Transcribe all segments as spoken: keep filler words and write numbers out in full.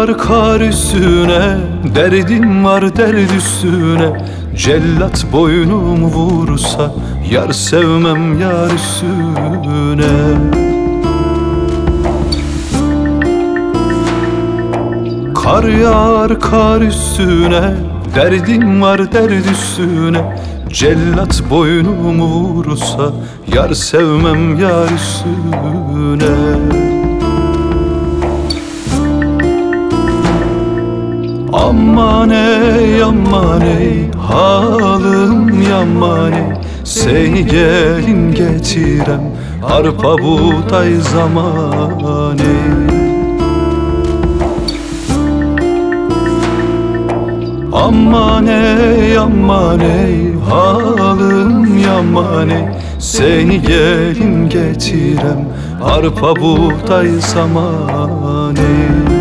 yağar kar üstüne, derdim var derd üstüne. Cellat boynumu vursa, yar sevmem yar üstüne. Kar yağar kar üstüne, derdim var derd üstüne. Cellat boynumu vursa, yar sevmem yar üstüne. Aman ey aman ey, halim yaman ey. Seni gelin getirem, arpa buğday zaman ey. Aman ey aman ey, halim yaman ey. Seni gelin getirem, arpa buğday zaman ey.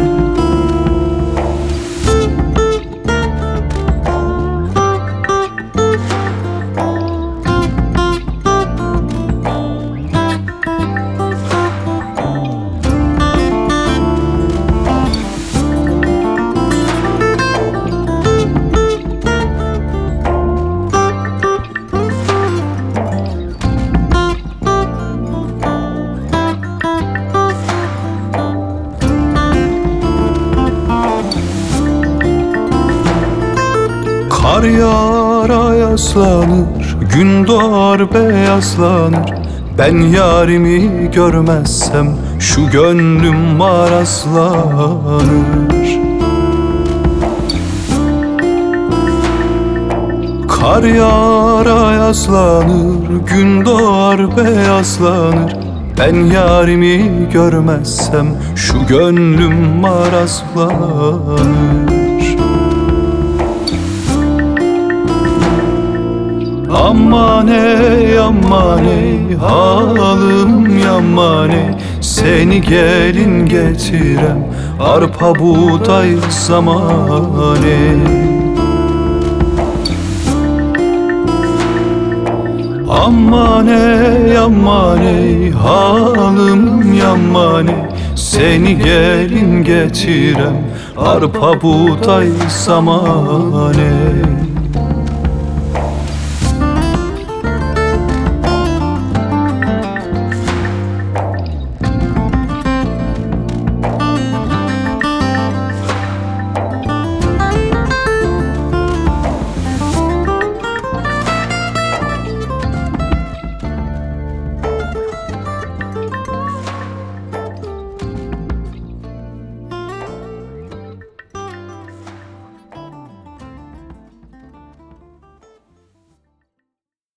Kar yağar ayazlanır, gün doğar beyazlanır. Ben yarimi görmezsem şu gönlüm marazlanır. Kar yağar ayazlanır, gün doğar beyazlanır. Ben yarimi görmezsem şu gönlüm marazlanır. Aman ey aman ey, halim yaman ey. Seni gelin getirem, arpa buğday zaman ey. Aman ey aman ey, halim yaman ey. Seni gelin getirem, arpa buğday zaman ey.